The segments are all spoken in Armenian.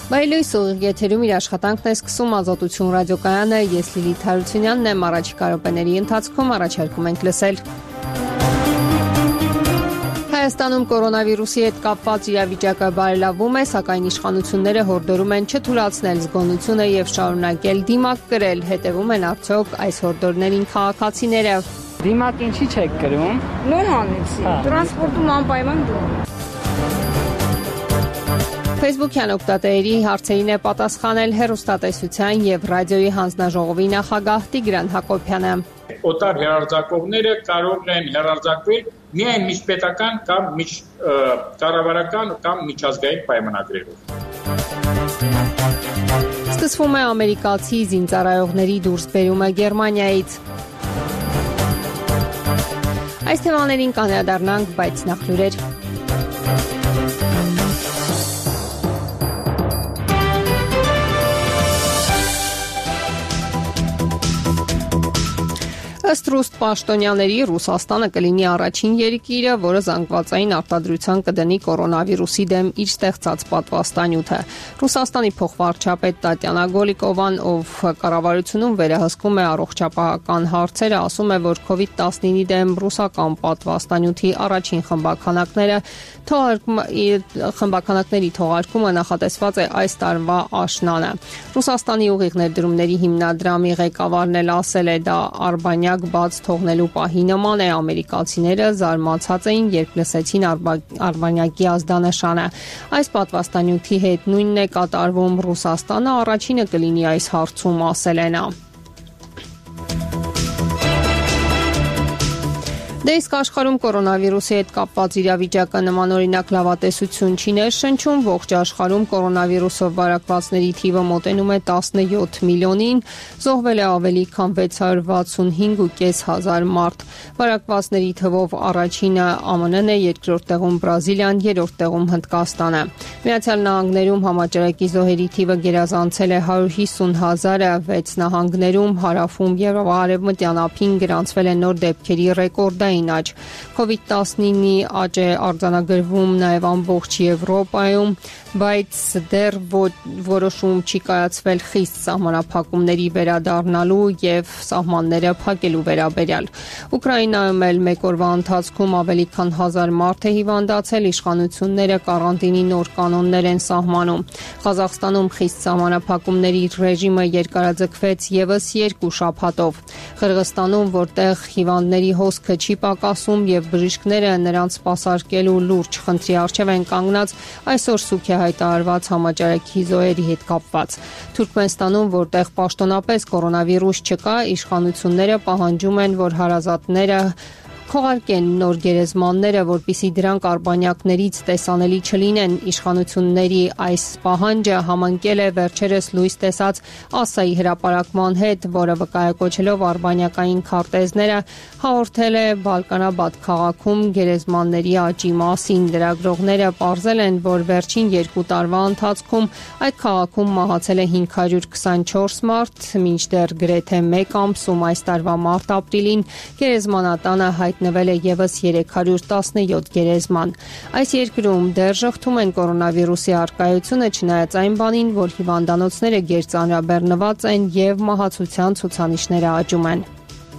Բայլույս ուղիղ եթերում իր աշխատանքն է սկսում Ազատություն ռադիոկայանը, ես Լիլիթ Հարությունյանն եմ, առաջիկա րոպեների ընթացքում առաջարկում ենք լսել. Հայաստանում կորոնավիրուսի հետ կապված իրավիճակը բարելավում է, սակայն իշխանությունները հորդորում են չթուլացնել զգոնությունը եւ շարունակել դիմակ կրել, հետեւում են արդյոք այս հորդորներին քաղաքացիները. Դիմակ ինչի՞ չեք կրում։ Նոր հանեցի, տրանսպորտում անպայման դու։ Facebook-յան օգտատերերի հարցերին է պատասխանել հեռուստատեսության եւ ռադիոյի հանձնաժողովի նախագահ Տիգրան Հակոբյանը. Օտար հեռարձակողները կարող են հեռարձակվել միայն միջպետական կամ կառավարական կամ միջազգային պայմանագրերով։ Սկսվում է ամերիկացի զինծառայողների դուրսբերումը Գերմանիայից։ Այս թեմաներին կանրադառնանք, բայց նախ լուրեր։ Ըստ ռուս պաշտոնյաների Ռուսաստանը կլինի առաջին երկիրը, որը զանգվածային արտադրության կդնի կորոնավիրուսի դեմ իր ստեղծած պատվաստանյութը։ Ռուսաստանի փոխվարչապետ Տատյանա Գոլիկովան, ով կառավարությունում վերահսկում է առողջապահական հարցերը, ասում է, որ COVID-19-ի դեմ ռուսական պատվաստանյութի առաջին խմբականակների թողարկումը նախատեսված է այս տարվա աշնանը։ Ռուսաստանի ուղիղ ներդրումների հիմնադրամի ղեկավարն էլ ասել է, դա Արբանյակ բաց թողնելու պահի նման է, ամերիկացիները զարմացած էին, երբ լսեցին Արբանյակի ազդանշանը։ Այս պատվաստանյութի հետ նույնն է կատարվում, Ռուսաստանը առաջինը կլինի այս հարցում, ասել է նա։ Դե իսկ աշխարհում կորոնավիրուսի հետ կապված իրավիճակը նմանօրինակ լավատեսություն չի ներշնչում, ողջ աշխարհում կորոնավիրուսով վարակվածների թիվը մոտենում է 17 միլիոնին, զոհվել է ավելի քան 665.5 հազար մարդ։ Վարակվածների թվով առաջինը ԱՄՆ-ն է, երկրորդ տեղում Բրազիլիան, երրորդ տեղում Հնդկաստանը։ Միացյալ Նահանգներում համաճարակի զոհերի թիվը գերազանցել է 150 հազարը, 6 նահանգներում, հարավում եւ արևմտյան ափին գրանցվել է նոր դեպքերի ռեկորդային աճ։ COVID-19-ի աճ է արձանագրվում նաև ամբողջ Եվրոպայում, բայց դեռ որոշում չի կայացվել խիստ սահմանափակումների վերադառնալու եւ սահմանները փակելու վերաբերյալ։ Ուկրաինայում էլ մեկ օրվա ընթացքում ավելի քան 1000 մարդ է հիվանդացել, իշխանությունները կարանտինի նոր կանոններ են սահմանում։ Ղազախստանում խիստ սահմանափակումների ռեժիմը երկարաձգվեց եւս 2 շաբաթով։ Қырғызստանում, որտեղ հիվանդների հոսքը չի պակասում եւ բժիշկները նրանց սպասարկելու լուրջ խնդրի առջեւ են կանգնած, այսօր սուք է հայտարարված համաճարակի զոհերի հետ կապված։ Թուրքմենստանում, որտեղ պաշտոնապես կորոնավիրուս չկա, իշխանությունները պահանջում են, որ հարազատները քողարկեն նոր գերեզմանները, որպիսի դրանք արբանյակներից տեսանելի չլինեն։ Իշխանությունների այս պահանջը համընկել է վերջերս լույս տեսած ԱՍԱ-ի հրապարակման հետ, որը վկայակոչելով արբանյակային քարտեզները հաղորդել է Բալկանաբադ քաղաքում գերեզմանների աճի մասին։ Լրագրողները պարզել են, որ վերջին 2 տարվա ընթացքում այդ քաղաքում մահացել է 524 մարդ, մինչդեռ գրեթե 1 ամսում այս տարվա մարտ-ապրիլին գերեզմանատանը նվել է եւս 317 գերեզման։ Այս երկրում դեռ շղթում են կորոնավիրուսի առկայությունը, չնայած այն բանին, որ հիվանդանոցները գերծանրաբեռնված են եւ մահացության ցուցանիշները աճում են։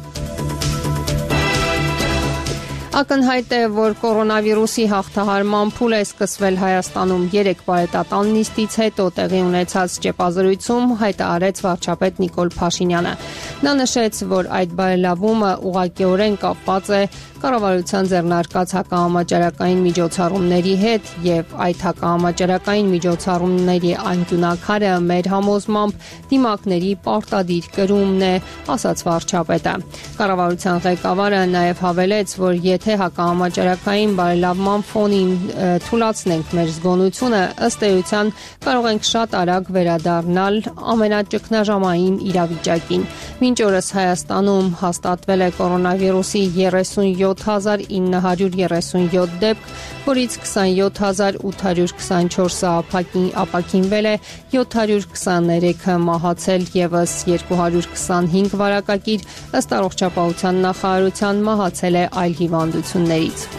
Ակնհայտ է, որ կորոնավիրուսի հաղթահարման փուլ է սկսվել Հայաստանում 3 բարետատան նիստից հետո տեղի ունեցած ճեպազրույցում, հայտարարեց վարչապետ Նիկոլ Փաշինյանը։ Նա նշեց, որ այդ բարելավումը ուղղակիորեն կապված է կառավարության ձեռնարկած հակահամաճարակային միջոցառումների հետ եւ այդ հակահամաճարակային միջոցառումների անկյունակարը մեր համոզմամբ դիմակների պարտադիր կրումն է, ասաց վարչապետը։ Կառավարության ղեկավարը նաեւ հավելեց, որ եթե հակահամաճարակային բարելավման ֆոնին թուլացնենք մեր զգոնությունը, ըստ էության կարող ենք շատ արագ վերադառնալ ամենաճգնաժամային իրավիճակին։ Մինչ օրս Հայաստանում հաստատվել է կորոնավիրուսի 37937 դեպք, որից 27824-ը ապաքինվել է, 723-ը մահացել եւս 225 վարակագիր, ըստ առողջապահության նախարարության մահացել է այլ հիվանդություններից։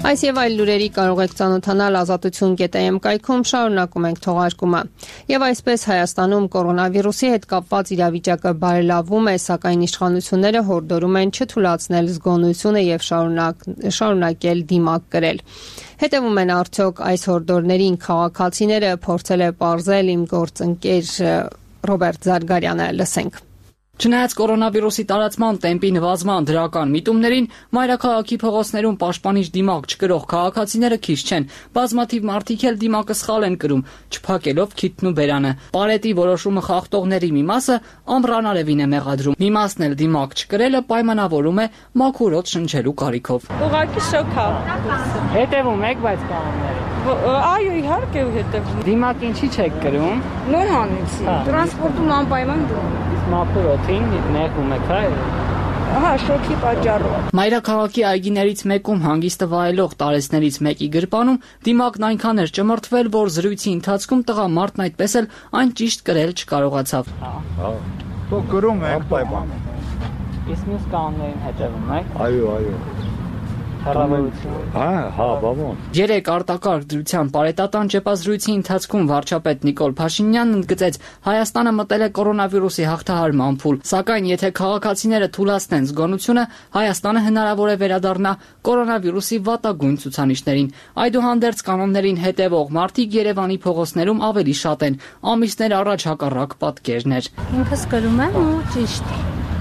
Այս եւ այլ լուրերի կարող եք ծանոթանալ azatutsun.am կայքում, շարունակում ենք թողարկումը։ Եվ այսպես Հայաստանում կորոնավիրուսի հետ կապված իրավիճակը բարելավում է, սակայն իշխանությունները հորդորում են չթույլատրել զգոնությունը եւ շարունակել դիմակ կրել։ Հետևում են արդյոք այս հորդորներին քաղաքացիները, փորձել է պարզել իմ գործընկեր Ռոբերտ Զարգարյանը, լսենք։ Չնայած կորոնավիրուսի տարածման տեմպի նվազման դրական միտումներին, մայրաքաղաքի փողոցներում պաշտպանիչ դիմակ չկրող քաղաքացիները քիչ չեն։ Բազմաթիվ մարդիկ էլ դիմակը սխալ են կրում, չփակելով քիթն ու բերանը։ Պարետի որոշումը խախտողների մի մասը ամռանարևին է մեղադրում։ Մի մասն էլ դիմակ չկրելը պայմանավորում է մաքուր օդ շնչելու կարիքով։ Ուղղակի շոկ է։ Հետևում եք, բայց կանոնների։ Այո, իհարկե հետևում։ Դիմակ ինչի չեք կրում։ Նոր հանեցի։ Տրանսպորտում անպայման դնում։ Մաքուր օդին նեղում եք, այո։ Ահա, շոկի պատճառով։ Մայրաքաղաքի այգիներից մեկում հանգիստը վայելող տարեցներից մեկի գրպանում դիմակն այնքան էր ճմրթվել, որ զրույցի ընթացքում տղամարդն այդպես էլ այն ճիշտ կրել չկարողացավ։ Դու գրում եք պայման։ Իսկ մյուս կանոններին հետևում եք։ Այո։ Հեռավորություն։ Հա, բավոն։ Երեք արտակարգ դրության պարետատան ճեպազրույցի ընթացքում վարչապետ Նիկոլ Փաշինյանն ընդգծեց, Հայաստանը մտել է կորոնավիրուսի հաղթահարման փուլ, սակայն եթե քաղաքացիները թույլատրեն զգոնությունը, Հայաստանը հնարավոր է վերադառնա կորոնավիրուսի վատագույն ցուցանիշներին։ Այդուհանդերձ կանոններին հետևող մարդիկ Երևանի փողոցներում ավելի շատ են, ամիսներ առաջ հակառակ պատկերն էր։ Ինքս կրում եմ ու ճիշտ։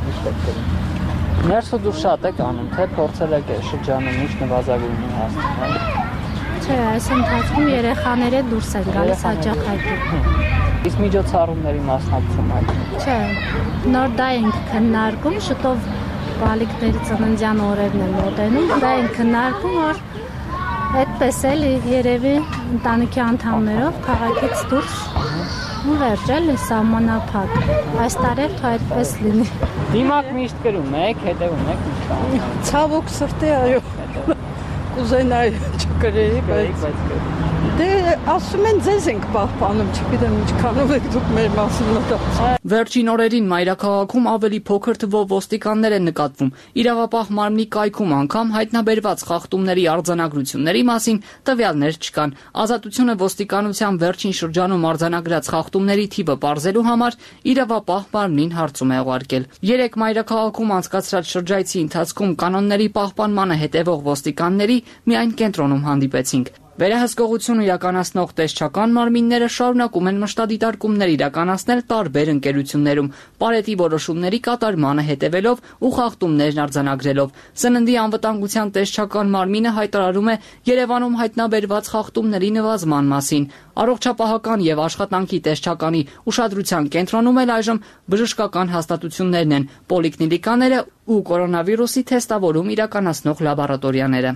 Ներսը դուր շատ եք անում, թե փորձել եք շրջանում ինչ նվազագույնի հասնել։ Չէ, այս ընթացքում երեխաները դուրս են գալիս հաճախակի։ Իսկ միջոցառումների մասնակցում եք։ Չէ, նոր դա ենք քննարկում, շուտով բալիկների ծննդյան օրերն են մոտենում, դա ենք քննարկում, որ այդպես էլ երևի ընտանիքի անդամներով քաղաքից դուրս ու վերջել սահմանափակ։ Այս տարի թող այդպես լինի։ Դիմակ միշտ կրում եք, հետևում եք ինչ։ Ցավոք սրտի, այո։ Կուզենայի չկրեի, բայց դե ասում են ձեզ ենք պահպանում, չգիտեմ ինչքանով եք դուք մեր մասին մտածում։ Վերջին օրերին մայրաքաղաքում ավելի փոքր թվով ոստիկաններ են նկատվում։ Իրավապահ մարմնի կայքում անգամ հայտնաբերված խախտումների արձանագրությունների մասին տվյալներ չկան։ Ազատությունը ոստիկանության վերջին շրջանում արձանագրած խախտումների թիվը պարզելու համար իրավապահ մարմնին հարցում է ուղարկել։ Երեք մայրաքաղաքում անցկացրած շրջայցի ընթացքում կանոնների պահպանմանը հետևող ոստիկանների միայն կենտրոնում հանդիպեցինք։ Վերահսկողություն իրականացնող տեսչական մարմինները շարունակում են մշտադիտարկումներ իրականացնել տարբեր ընկերություններում, պարետի որոշումների կատարմանը հետևելով ու խախտումներն արձանագրելով։ Սննդի անվտանգության տեսչական մարմինը հայտարարում է Երևանում հայտնաբերված խախտումների նվազման մասին։ Առողջապահական եւ աշխատանքի տեսչականի ուշադրության կենտրոնում էլ այժմ բժշկական հաստատություններն են, պոլիկլինիկաները ու կորոնավիրուսի թեստավորում իրականացնող լաբորատորիաները։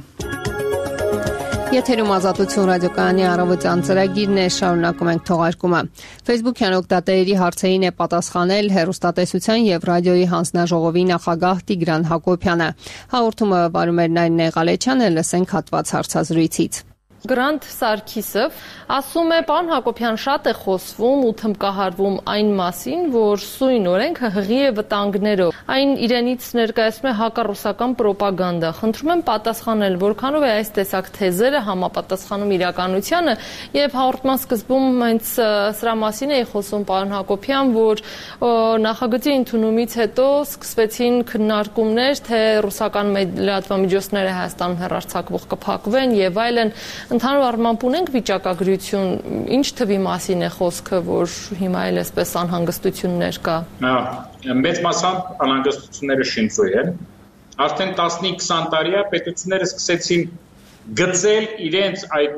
Եթերում Ազատություն ռադիոկայանի առավոտյան ծրագիրն է, շարունակում ենք թողարկումը։ Facebook-յան օգտատերերի հարցերին է պատասխանել հեռուստատեսության եւ ռադիոյի հանձնաժողովի նախագահ Տիգրան Հակոբյանը։ Հաղորդումը վարում էր Նայիրնե Ղալեչյանը, լսենք հատված հարցազրույցից։ Գրանտ Սարգիսով ասում է, պարոն Հակոբյան, շատ է խոսվում ու թմկահարվում այն մասին, որ սույն օրենքը հղի է վտանգներով։ Այն իրենից ներկայացնում է հակառուսական պրոպագանդա։ Խնդրում եմ պատասխանել, որքանով է այս տեսակ թեզերը համապատասխանում իրականությանը, եւ հաղորդման սկզբում հենց սրա մասին էի խոսում, պարոն Հակոբյան, որ նախագծի ընդունումից հետո սկսվեցին քննարկումներ, թե ռուսական լրատվամիջոցները Հայաստանում հեռարձակվող կփակվեն եւ այլն։ Ընդհանուր առմամբ ունենք վիճակագրություն, ինչ թվի մասին է խոսքը, որ հիմա էլ այսպես անհանգստություններ կա։ Մեծ մասամբ անհանգստությունները շինծույ են։ Արդեն 15-20 տարի է պետությունները սկսեցին գծել իրենց այդ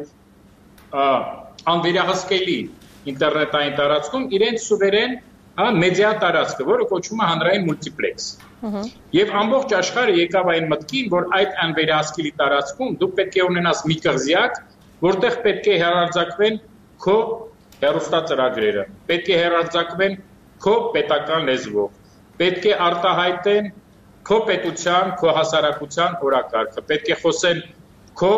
անվերահսկելի ինտերնետային տարածքում իրենց սուվերեն մեդիա տարածքը, որը կոչվում է հանրային մուլտիպլեքս։ Եվ ամբողջ աշխարհը եկավ այն մտքին, որ այդ անվերահսկելի տարածքում դու պետք է ունենաս մի կղզիակ, որտեղ պետք է հեռարձակվեն քո հեռուստածրագրերը, պետք է հեռարձակվեն քո պետական լեզվով, պետք է արտահայտեն քո պետության, քո հասարակության օրակարգը, պետք է խոսեն քո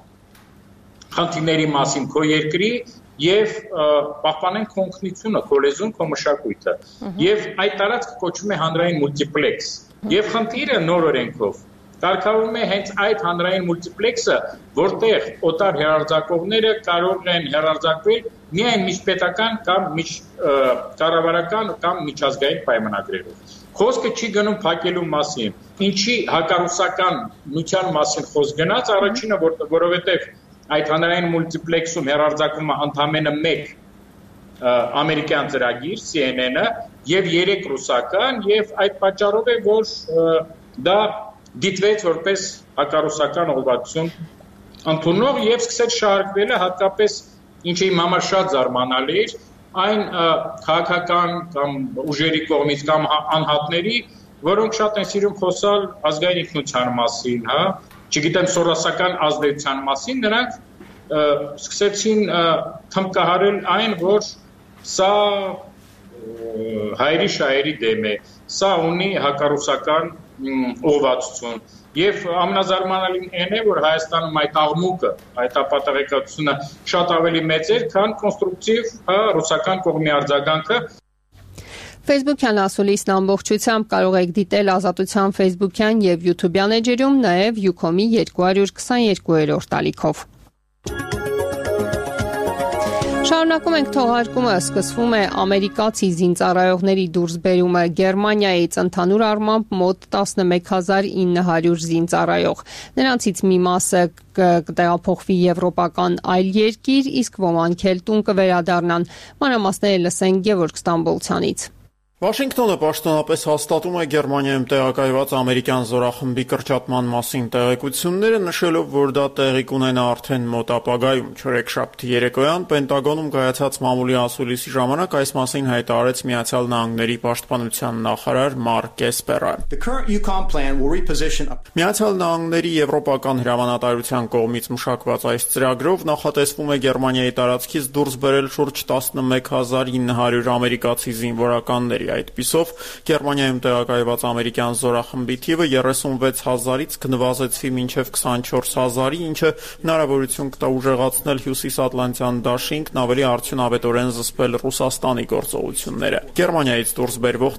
խնդիրների մասին, քո երկրի եւ պահպանեն քո ինքնությունը, քո լեզուն, քո մշակույթը։ Եվ այդ տարածքը կոչվում է հանրային մուլտիպլեքս։ Եվ խնդիրը նոր օրենքով կարգավորում է հենց այդ հանրային մուլտիպլեքսը, որտեղ օտար հեռարձակողները կարող են հեռարձակվել միայն միջպետական կամ կառավարական կամ միջազգային պայմանագրերով։ Խոսքը չի գնում փակելու մասին, ինչի հակառուսական նյութան մասին խոսք գնաց, առաջինը որովհետև այդ հանրային մուլտիպլեքսում հեռարձակվում է ընդամենը մեկ ամերիկյան ծրագիր CNN-ը եւ 3 ռուսական եւ այդ պատճառով է որ դա դիտվեց որպես հակառուսական ուղղվածություն ընդունող եւ սկսեց շարժվել հատկապես ինչը իմ համար շատ զարմանալի էր այն քաղաքական կամ ուժերի կողմից կամ անհատների որոնք շատ են սիրում խոսալ ազգային ինքնության մասին, հա, չգիտեմ սորոսական ազդեցության մասին, նրանք սկսեցին թմկահարել այն, որ սա հայերի շահերի դեմ է, սա ունի հակառուսական ուղղվածություն եւ ամենազարմանալին այն է, որ Հայաստանում այդ աղմուկը, այդ ապատեղեկատվությունը շատ ավելի մեծ էր, քան կոնստրուկտիվ ռուսական կողմի արձագանքը։ Facebook-յան ասուլիսն ամբողջությամբ կարող եք դիտել Ազատության Facebook-յան եւ YouTube-յան էջերում, նաեւ Ucom-ի 222-րդ ալիքով։ Շարունակում ենք թողարկումը, սկսվում է ամերիկացի զինծառայողների դուրսբերումը Գերմանիայից ընդհանուր առմամբ մոտ 11900 զինծառայող։ Նրանցից մի մասը կտեղափոխվի եվրոպական այլ երկիր, իսկ ոմանք էլ տուն կվերադառնան։ Մանրամասները լսենք Գևորգ Ստամբոլցյանից։ Վաշինգտոնը պաշտոնապես հաստատում է Գերմանիայում տեղակայված ամերիկյան զորախմբի կրճատման մասին տեղեկությունները, նշելով, որ դա տեղի կունենա արդեն մոտ ապագայում։ Չորեքշաբթի երեկոյան Պենտագոնում կայացած մամուլի ասուլիսի ժամանակ այս մասին հայտարարեց Միացյալ Նահանգների պաշտպանության նախարար Մարկ Էսպերը։ Միացյալ Նահանգների եվրոպական հրամանատարության կողմից մշակված այս ծրագրով նախատեսվում է Գերմանիայի տարածքից դուրս բերել շուրջ 11900 ամերիկացի զինվորականների։ Այդպիսով Գերմանիայում տեղակայված ամերիկյան զորախմբի թիվը 36000-ից կնվազեցվի մինչև 24000-ի, ինչը հնարավորություն կտա ուժեղացնել Հյուսիսատլանտյան դաշինքն ավելի արդյունավետորեն զսպել Ռուսաստանի գործողությունները։ Գերմանիայից դուրս բերվող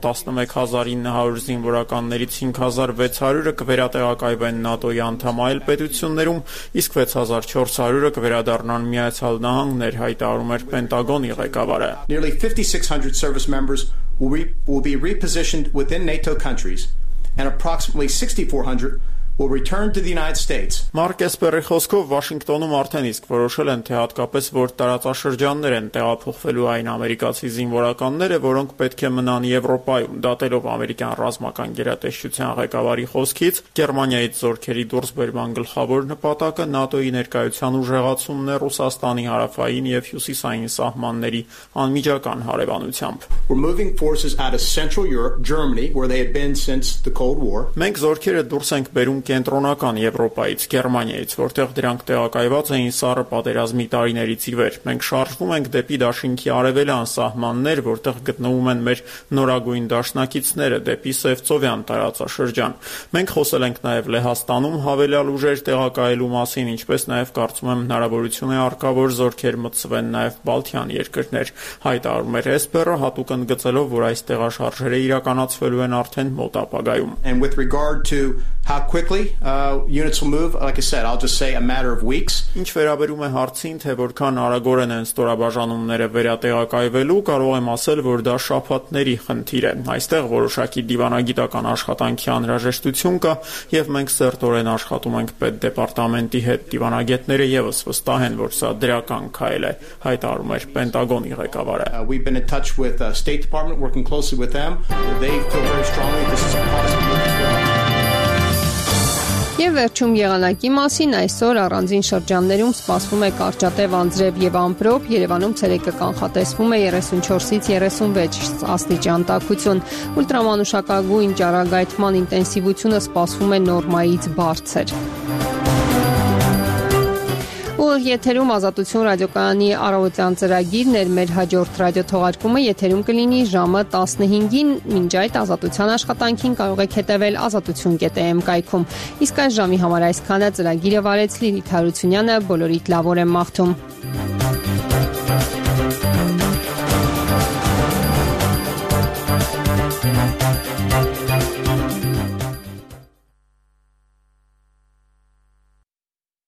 11900 զինվորականներից 5600-ը կվերատեղակայվեն ՆԱՏՕ-ի անդամ այլ պետություններում, իսկ 6400-ը կվերադառնան Միացյալ Նահանգներ, հայտարարում էր Պենտագոնի ղեկավարը։ Nearly 5600 service members will be repositioned within NATO countries, and approximately 6400 will return to the United States. Մարկ Էսպերի խոսքով Վաշինգտոնում արդեն իսկ որոշել են, թե հատկապես որ տարածաշրջաններ են տեղափոխվելու այն ամերիկացի զինվորականները, որոնք պետք է մնան Եվրոպայում։ Դատելով ամերիկյան ռազմական գերատեսչության ղեկավարի խոսքից, Գերմանիայից զորքերի դուրսբերման գլխավոր նպատակը ՆԱՏՕ-ի ներկայության ուժեղացումն է Ռուսաստանի հարավային եւ հյուսիսային սահմանների անմիջական հարևանությամբ։ We're moving forces out of Central Europe, Germany, where they had been since the Cold War. Մենք զորքերը դուրս ենք բերում կենտրոնական Եվրոպայից, Գերմանիայից, որտեղ դրանք տեղակայված էին սառը պատերազմի տարիներից ի վեր։ Մենք շարժվում ենք դեպի դաշինքի արևելյան սահմաններ, որտեղ գտնվում են մեր նորագույն դաշնակիցները, դեպի Սևծովյան տարածաշրջան։ Մենք խոսել ենք նաև Լեհաստանում հավելյալ ուժեր տեղակայելու մասին, ինչպես նաև կարծում եմ հնարավորություն է առկա, որ զորքեր մտցվեն նաև Բալթյան երկրներ, հայտարարում էր Էսպերը, հատուկ ընդգծելով, որ այս տեղաշարժերը իրականացվելու են արդեն մոտ ապագայում։ And with regard to how quickly units will move, like I said, I'll just say a matter of weeks. Ինչ վերաբերում է հարցին, թե որքան արագորեն են ստորաբաժանումները վերատեղակայվելու, կարող եմ ասել, որ դա շաբաթների խնդիր է։ Այստեղ որոշակի դիվանագիտական աշխատանքի անհրաժեշտություն կա, եւ մենք սերտորեն աշխատում ենք պետդեպարտամենտի հետ։ Դիվանագետները եւս վստահ են, որ սա դրական քայլ է, հայտարարում էր Պենտագոնի ղեկավարը։ We've been in touch with the State Department, working closely with them. They feel very strongly this is a positive. Եվ վերջում եղանակի մասին այսօր առանձին շրջաններում սպասվում է կարճատև անձրև եւ ամպրոպ, Երևանում ցերեկը կանխատեսվում է 34-ից 36 աստիճան տաքություն, ուլտրամանուշակագույն ճառագայթման ինտենսիվությունը սպասվում է նորմայից բարձր։ Եթերում Ազատություն ռադիոկայանի առավոտյան ծրագիրն էր, մեր հաջորդ ռադիոթողարկումը եթերում կլինի ժամը 15-ին, մինչ այդ Ազատության աշխատանքին կարող եք հետևել azatutun.am կայքում։ Իսկ այս ժամի համար այսքանը, ծրագիրը վարեց Լիլիթ Հարությունյանը, բոլորիդ լավ օր եմ մաղթում։